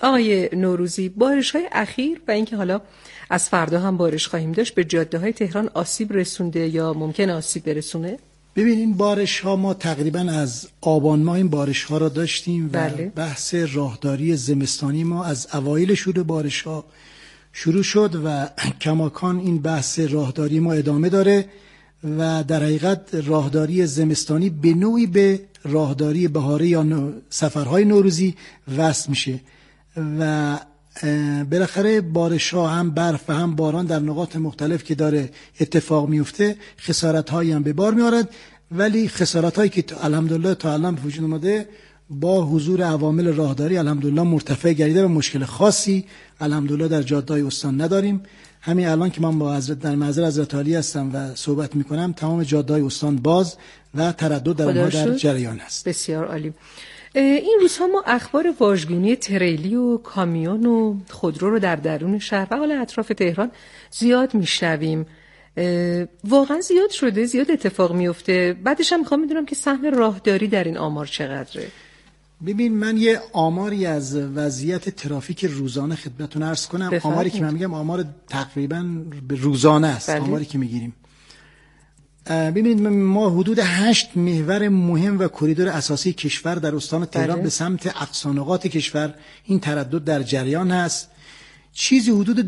آقای نوروزی، بارش‌های اخیر و اینکه حالا از فردا هم بارش خواهیم داشت به جاده‌های تهران آسیب رسونده یا ممکن آسیب برسونه؟ ببین این بارش ها ما تقریبا از آبان ماه این بارش ها را داشتیم و بحث راهداری زمستانی ما از اوایل شروع بارش ها شروع شد و کماکان این بحث راهداری ما ادامه داره و در حقیقت راهداری زمستانی به نوعی به راهداری بهاری یا سفرهای نوروزی وصل میشه و بالاخره بارش ها هم برف و هم باران در نقاط مختلف که داره اتفاق میفته خسارت هایی هم به بار میارد، ولی خسارت هایی که الحمدلله تا الان به وجود اومده با حضور عوامل راهداری الحمدلله مرتفع گردیده و مشکل خاصی الحمدلله در جاده‌های استان نداریم. همین الان که من با حضرت در معذر حضرت عالی هستم و صحبت میکنم تمام جاده‌های استان باز و تردد در اونها در جریان است. بسیار عالی. این روزها ما اخبار واژگونی تریلی و کامیون و خودرو رو در درون شهر و حالا اطراف تهران زیاد میشنویم. واقعا زیاد شده، زیاد اتفاق میفته. بعدش هم میخوام بدونم که سهم راهداری در این آمار چقدره؟ ببین من یه آماری از وضعیت ترافیک روزانه خدمتتون عرض کنم. آماری که من میگم آمار تقریبا به روزانه است. آماری که میگیریم ببینید ما حدود 8 محور مهم و کریدور اساسی کشور در استان تهران به سمت اقصا نقاط کشور این تردد در جریان هست. چیزی حدود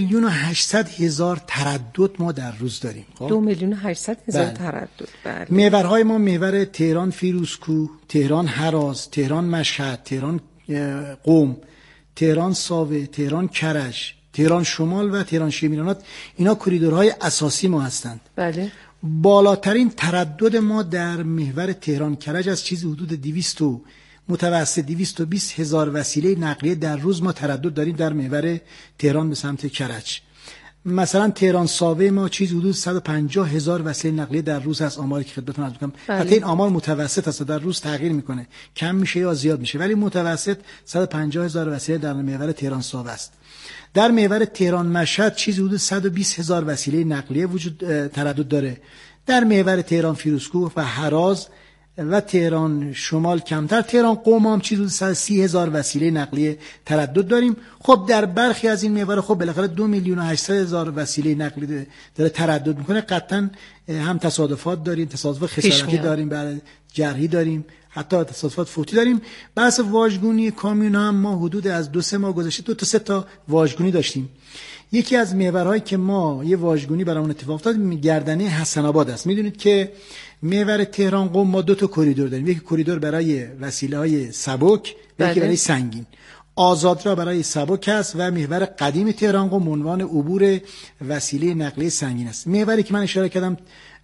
2,800,000 تردد ما در روز داریم. 2,800,000 تردد. بله. محورهای ما محور تهران فیروزکوه، تهران هراز، تهران مشهد، تهران قم، تهران ساوه، تهران کرج، تهران شمال و تهران شیرینات، اینا کریدورهای اساسی ما هستند. بله. بالاترین تردد ما در محور تهران کرج از چیزی حدود 200 متوسط 220,000 وسیله نقلیه در روز ما تردد داریم در محور تهران به سمت کرج. مثلا تهران ساوه ما چیزی حدود 150,000 وسیله نقلیه در روز هست. آماری که خدمتتون عرض می‌کنم حتی این آمار متوسط است، در روز تغییر میکنه، کم میشه یا زیاد میشه، ولی متوسط 150,000 وسیله در محور تهران ساوه است. در محور تهران مشهد چیزی حدود 120,000 وسیله نقلیه وجود تردد داره. در محور تهران فیروزکوه و هراز و تهران شمال کمتر. تهران قم هم چیزی حدود 130,000 وسیله نقلیه تردد داریم. خب در برخی از این محور خب بالاخره 2,800,000 وسیله نقلیه داره تردد میکنه. قطعا هم تصادفات داریم، تصادف خسارتی داریم، بعد جرحی داریم، حتی تصادفات فوتی داریم. بحث واژگونی کامیون هم ما حدود از 2-3 ماه گذشته 2 تا 3 تا واژگونی داشتیم. یکی از محورهایی که ما یه واژگونی برامون اتفاق افتاد گردنه حسن آباد است. میدونید که محور تهران قم ما 2 تا کریدور داریم. یکی کریدور برای وسیله‌های سبک و یکی برای سنگین. آزادراه برای سبک است و محور قدیم تهران قم عنوان عبور وسیله نقلیه سنگین است. محوری که من اشاره کردم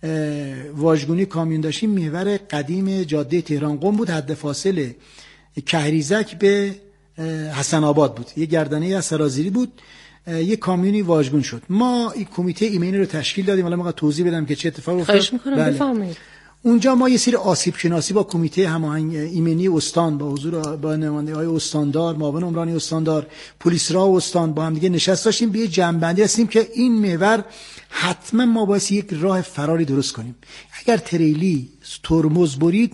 واژگونی کامیون داشتیم محور قدیم جاده تهران قم بود، حد فاصله کهریزک به حسن آباد بود. یه گردنه از سرازیری بود، یه کامیونی واژگون شد. ما این کمیته ایمنی رو تشکیل دادیم. حالا من توضیح بدم که چه اتفاقی افتاد. خواهش می‌کنم بفرمایید. اونجا ما یه سری آسیب شناسی با کمیته هماهنگ ایمنی استان با حضور با نماینده‌های استاندار، معاون عمرانی استاندار، پلیس راه استان با هم دیگه نشست داشتیم، به جنبندی هستیم که این محور حتما ما باید یک راه فراری درست کنیم. اگر تریلی ترمز برید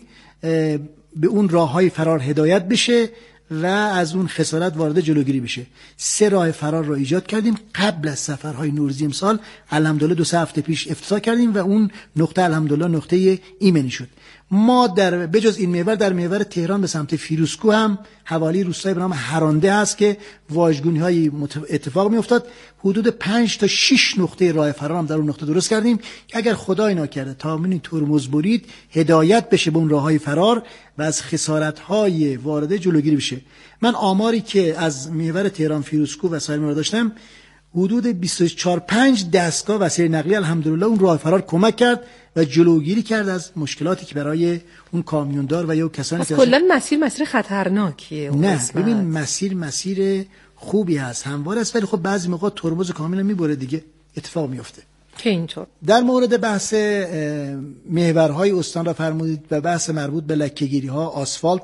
به اون راههای فرار هدایت بشه و از اون خسارت وارد جلوگیری بشه. 3 راه فرار رو ایجاد کردیم قبل از سفرهای نوروزی امسال. الحمدلله 2-3 هفته پیش افتتاح کردیم و اون نقطه الحمدلله نقطه ایمنی شد. ما در بجز این محور در محور تهران به سمت فیروزکوه هم حوالی روستایی به نام هرانده هست که واژگونی‌های اتفاق می‌افتاد. حدود 5 تا 6 نقطه راه فرار هم در اون نقطه درست کردیم که اگر خدای ناکرده تامین ترمز برید هدایت بشه به اون راههای فرار و از خسارت‌های وارده جلوگیری بشه. من آماری که از محور تهران فیروزکوه و سایر محور داشتم حدود 24-5 دستگاه وسیله نقلیه الحمدلله اون راه فرار کمک کرد و جلوگیری کرد از مشکلاتی که برای اون کامیوندار و یا کسانی که کلا مسیر خطرناکیه. نه ببین مسیر خوبی هست، هموار است، ولی خب بعضی موقع ترمز کامل میبره دیگه، اتفاق میفته که اینطور. در مورد بحث محورهای استان را فرمودید و بحث مربوط به لکه‌گیری‌ها، آسفالت،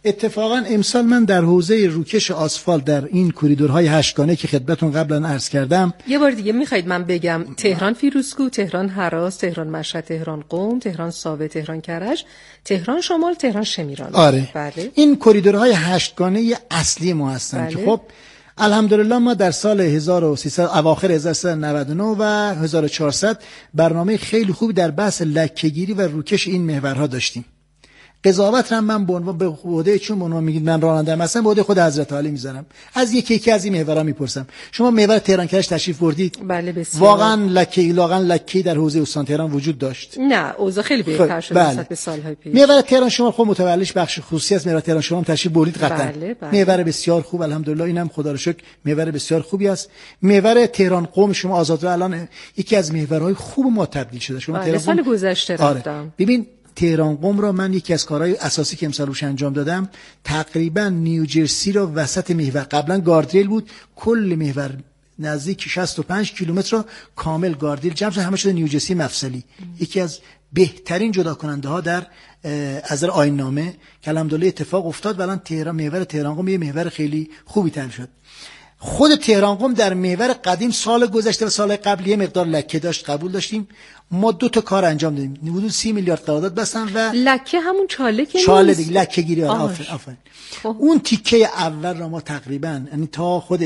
اتفاقا امسال من در حوزه روکش آسفالت در این کریدورهای 8 گانه که خدمتتون قبلا عرض کردم، یه بار دیگه میخواید من بگم تهران فیروزکوه، تهران هراس، تهران مشهد، تهران قم، تهران ساوه، تهران کرج، تهران شمال، تهران شمیران. آره. بله. این کریدورهای 8 گانه اصلی ما هستن. بله. که خب الحمدلله ما در سال 1300 اواخر 1399 و 1400 برنامه خیلی خوبی در بحث لکه‌گیری و روکش این محورها داشتیم. قضاوت هم من به عهده، چون عنوان میگید من راننده هستم، به عهده خود حضرت عالی میذارم. از یکی از این محورها میپرسم. شما محور تهران کرج تشریف بردید؟ بله بسیار. واقعا لکه در حوزه استان تهران وجود داشت؟ نه، اوضاع خیلی بهتر شده نسبت به سالهای پیش. محور تهران شما خب متولیش بخش خصوصی از محور تهران شما تشریف بردید قطعا. بله. محور بسیار خوب، الحمدلله، اینم خدا رو شکر محور بسیار خوبی است. محور تهران قم شما آزادراه الان یکی از محورهای خوب ما تبدیل شده. شما تهران سال گذشته رفتم. ببین تهران قم را من یکی از کارهای اساسی که امسال روش انجام دادم، تقریبا نیوجرسی را وسط محور، قبلا گاردریل بود، کل محور نزدیک 65 کیلومتر را کامل گاردریل جمع شد، همه شده نیوجرسی مفصلی. یکی از بهترین جدا کننده ها در از نظر آیین نامه که الحمدلله اتفاق افتاد و الان محور تهران قم یه محور خیلی خوبی تر شد. خود تهران قم در محور قدیم سال گذشته و سال قبل یه مقدار لکه داشت، قبول داشتیم. ما 2 تا کار انجام دادیم، حدود 30 میلیارد قرارداد بستن و لکه همون چاله که چاله دیگه، لکه گیری. آفرین. خب. اون تیکه اول را ما تقریبا یعنی تا خود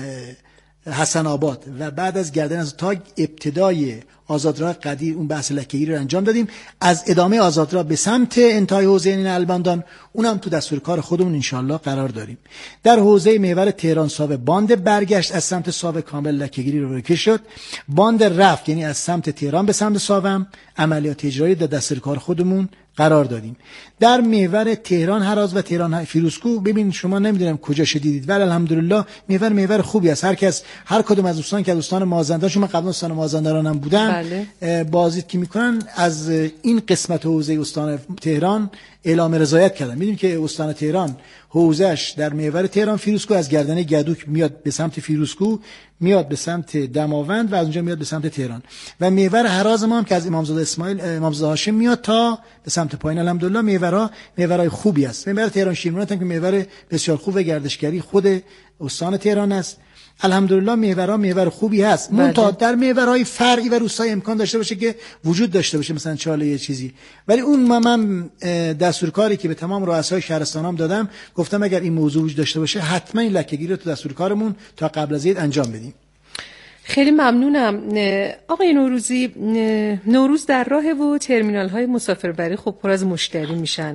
حسن آباد و بعد از گردن از تا ابتدای آزادراه قدیر اون بحث لکه‌گیری رو انجام دادیم. از ادامه آزادراه به سمت انتهای حوزه این البندان اونم تو دستور کار خودمون انشالله قرار داریم. در حوزه محور تهران ساوه باند برگشت از سمت ساوه کامل لکه‌گیری رو روکش شد. باند رفت یعنی از سمت تهران به سمت ساوه هم عملیات اجرایی در دستور کار خودمون قرار دادیم. در محور تهران هراز و تهران فیروزکوه ببین شما نمیدونم کجا شدیدید ولی الحمدلله محور خوبی است. هر کدوم از دوستان که دوستان مازندران، شما قبلا دوستان مازندرانم بودن، بله. بازدید که میکنن از این قسمت حوزه استان تهران اعلام رضایت کردن. میدونید که استان تهران حوزهش در محور تهران فیروزکوه از گردنه گدوک میاد به سمت فیروزکوه، میاد به سمت دماوند و از اونجا میاد به سمت تهران و محور هراز ما هم که از امامزاده هاشم میاد تا به سمت پایین. الحمدلله محورهای خوبی است. محور تهران شیرمرات هم که محور بسیار خوب گردشگری خود استان تهران است. الحمدلله محور خوبی هست. منتها در محورهای فرعی و روستایی امکان داشته باشه که وجود داشته باشه مثلا چاله یه چیزی، ولی اون من دستورکاری که به تمام رؤسای شهرستانام دادم گفتم اگر این موضوع وجود داشته باشه حتما این لکه‌گیری رو تو دستورکارمون تا قبل از عید انجام بدیم. خیلی ممنونم آقای نوروزی. نوروز در راه و ترمینال‌های مسافربری خب پر از مشتری میشن.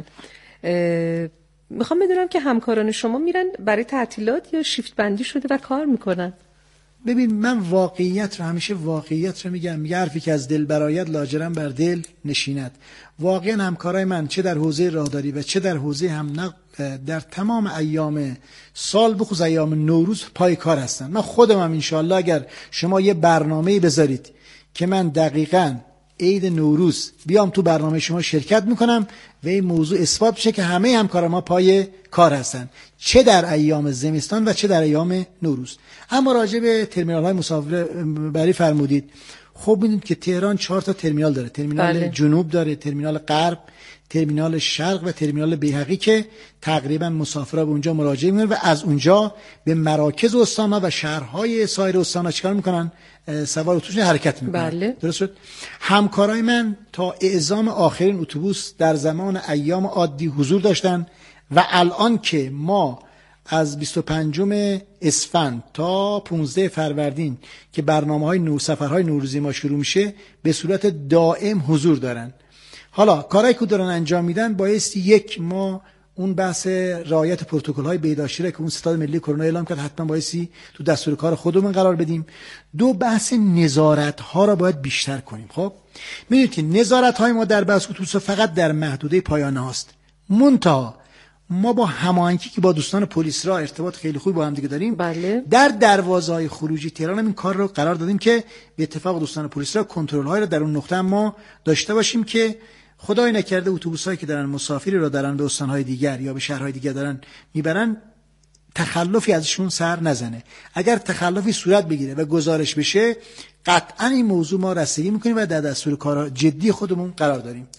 میخوام بدونم که همکاران شما میرن برای تعطیلات یا شیفت بندی شده و کار میکنن؟ ببین من همیشه واقعیت رو میگم. یه حرفی که از دل برآید لاجرم بر دل نشیند. واقعا همکارای من چه در حوزه راهداری و چه در حوزه هم در تمام ایام سال بخصوص ایام نوروز پای کار هستن. من خودم هم انشالله اگر شما یه برنامه‌ای بذارید که من دقیقاً عید نوروز بیام تو برنامه شما شرکت میکنم و این موضوع اثبات بشه که همه همکاران ما پای کار هستن، چه در ایام زمستان و چه در ایام نوروز. اما راجع به ترمینال های مسافربری فرمودید. خب ببینید که تهران 4 تا ترمینال داره. ترمینال جنوب داره، ترمینال غرب، ترمینال شرق و ترمینال بیهقی که تقریبا مسافرها به اونجا مراجعه میکنن و از اونجا به مراکز استان‌ها و شهرهای سایر استان‌ها چیکار میکنن؟ سوار اتوبوس حرکت میکنن. بله. درست شد. همکارای من تا اعزام آخرین اتوبوس در زمان ایام عادی حضور داشتن و الان که ما از 25 اسفند تا 15 فروردین که برنامه‌های سفرهای نوروزی ما شروع میشه به صورت دائم حضور دارن. حالا کارهایی که دارن انجام میدن بایستی ما اون بحث رعایت پروتکل‌های بهداشتی را که اون ستاد ملی کرونا اعلام کرد حتما بایستی تو دستور کار خودمون قرار بدیم. 2 بحث نظارت‌ها را باید بیشتر کنیم. خب می‌دونید که نظارت‌های ما در بحث اتوبوس فقط در محدوده پایانه هاست. منتها ما با هماهنگی که با دوستان پلیس را ارتباط خیلی خوبی با هم دیگه داریم. بله. در دروازه‌های خروجی تهران هم این کار رو قرار دادیم که به اتفاق دوستان پلیس را کنترل‌های را در اون نقطه ما داشته باشیم که خدای نکرده اتوبوسایی که دارن مسافری رو دارن به استان‌های دیگر یا به شهرهای دیگر دارن میبرن تخلفی ازشون سر نزنه. اگر تخلفی صورت بگیره و گزارش بشه قطعا این موضوع ما رسیدگی میکنیم و در دستور کار جدی خودمون قرار داریم.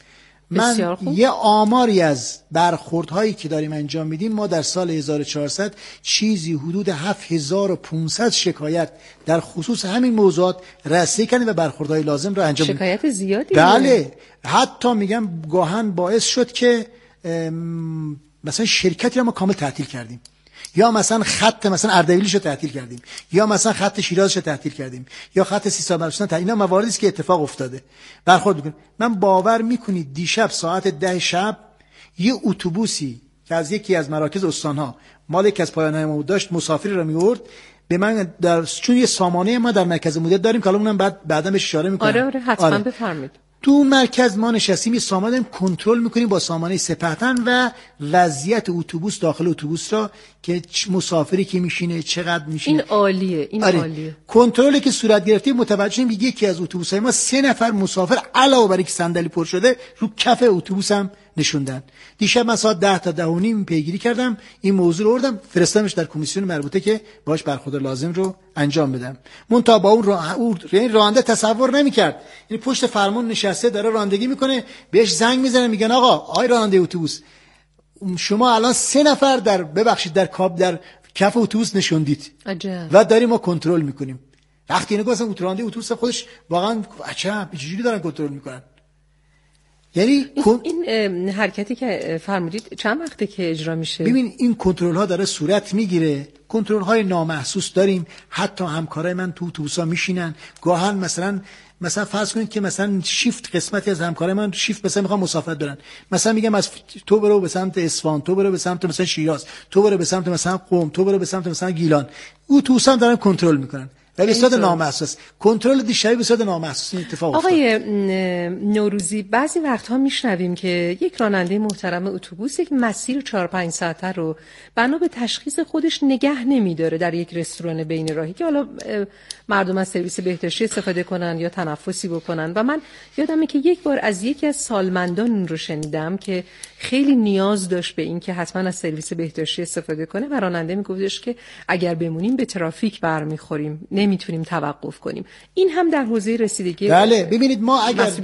من یه آماری از برخوردهایی که داریم انجام میدیم، ما در سال 1400 چیزی حدود 7500 شکایت در خصوص همین موضوعات رسیدگی کردیم و برخوردهای لازم رو انجام میدیم. شکایت زیادی؟ بله، حتی میگم گاهن باعث شد که مثلا شرکتی رو ما کامل تعطیل کردیم، یا مثلا خط مثلا اردبیلیش رو تعطیل کردیم، یا مثلا خط شیرازش رو تعطیل کردیم، یا خط سیستان اینا مواردی است که اتفاق افتاده. برخورد میکنیم. من باور میکنید دیشب ساعت 10 شب یه اتوبوسی که از یکی از مراکز استانها مال یکی از پایان‌های ما داشت مسافری رو میورد به من چون یه سامانه ما در مرکز مدیریت داریم که اونم بعدا بهش اشاره میکنم. آره حتما بفرمایید. تو مرکز ما نشستیم یه سامانه داریم کنترل میکنیم با سامانه سپهتن و وضعیت اتوبوس داخل اتوبوس را که مسافری که میشینه چقدر میشینه. این عالیه، این عالیه. کنترلی که صورت گرفته متوجه شدیم یکی از اتوبوس‌های ما 3 نفر مسافر علاوه بر اینکه صندلی پر شده رو کف اتوبوس هم نشوندن. دیشب من ساعت 10 تا 10:30 پیگیری کردم، این موضوع رو آوردم فرستادمش در کمیسیون مربوطه که باهاش برخورد لازم رو انجام بدم. منتها با اون یعنی راننده تصور نمی‌کرد، یعنی پشت فرمون نشسته داره رانندگی میکنه، بهش زنگ میزنن میگن آقا آی راننده اتوبوس شما الان 3 نفر در کف اتوبوس نشوندید. عجب. و داریم ما کنترل میکنیم. وقتی اینو گفتم راننده اتوبوس خودش واقعا عجب چجوری دارن کنترل میکنن. یعنی این حرکتی که فرمودید چند وقته که اجرا میشه؟ ببین این کنترل ها داره صورت میگیره، کنترل های نامحسوس داریم. حتی همکارای من تو اتوبوسا میشینن گاهن مثلا فرض کنید که مثلا شیفت قسمتی از همکارای من شیفت مثلا میخوام مسافرت برن، مثلا میگم از تو برو به سمت اصفهان، تو برو به سمت مثلا شیراز، تو برو به سمت مثلا قم، تو برو به سمت مثلا گیلان. اتوبوسا دارن کنترل میکنن و به صورت نامحسوس. کنترل دیشبی به صورت نامحسوس اتفاق افتاد. آقای نوروزی بعضی وقتها میشنویم که یک راننده محترم اتوبوس یک مسیر 4-5 ساعته رو بنا به تشخیص خودش نگه نمیداره در یک رستوران بین راهی که حالا مردم از سرویس بهداشتی استفاده کنن یا تنفسی بکنن. و من یادمه که یک بار از یکی از سالمندان این رو شنیدم که خیلی نیاز داشت به این که حتما از سرویس بهداشتی استفاده کنه و راننده میگفتش که اگر بمونیم به ترافیک برمیخوریم، نمیتونیم توقف کنیم. این هم در حوزه رسیدگی. بله ببینید ما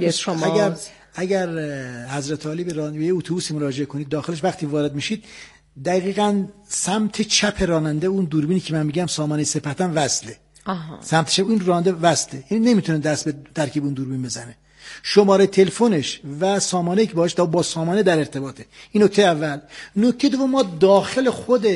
اگر حضرت علی به راننده اتوبوسی مراجعه کنید داخلش وقتی وارد میشید دقیقاً سمت چپ راننده اون دوربینی که من میگم سامانه سپهتن وصله. سمت چپ این راننده وصله، یعنی نمیتونه دست به ترکیب اون دوربین بزنه. شماره تلفنش و سامانه‌ای که باهاش با سامانه در ارتباطه. این نکته اول. نکته دوم ما داخل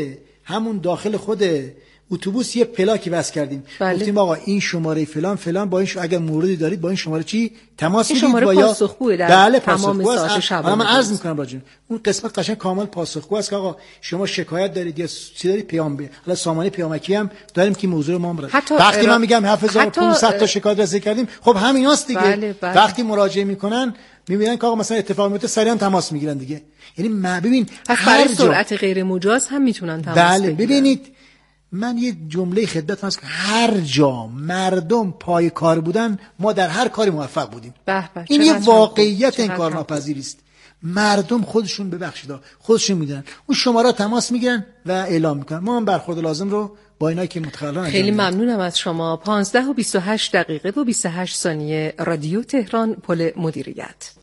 خود اتوبوس یه پلاکی وصل کردیم. گفتیم آقا این شماره فلان فلان با این اگر موردی دارید با این شماره چی تماس بگیرید با یا پاسخگوه در تمام ساعت شب. من عرض می‌کنم راجع اون قسمت قشنگ کامل پاسخگو است که آقا شما شکایت دارید یا چی دارید پیام به. حالا سامانه پیامکی هم داریم که موضوع ما وقتی من میگم 7500 تا شکایت رسیدگی کردیم، خب همیناست دیگه. بله. وقتی مراجعه میکنن میبینن که آقا مثلا اتفاق میفته سریعا تماس میگیرن دیگه. یعنی ببین هر سرعت غیر مجاز هم میتونن تماس بگیرن. بله ببینید من یه جمله خدمت هست که هر جا مردم پای کار بودن ما در هر کاری موفق بودیم. این یه واقعیت انکارناپذیری است. مردم خودشون خودشون میدونن، اون شماره تماس میگیرن و اعلام میکنن. ما هم برخورد لازم رو با اینا که متخلفن. خیلی ممنونم از شما. 15:28 و 28 ثانیه رادیو تهران پل مدیریت.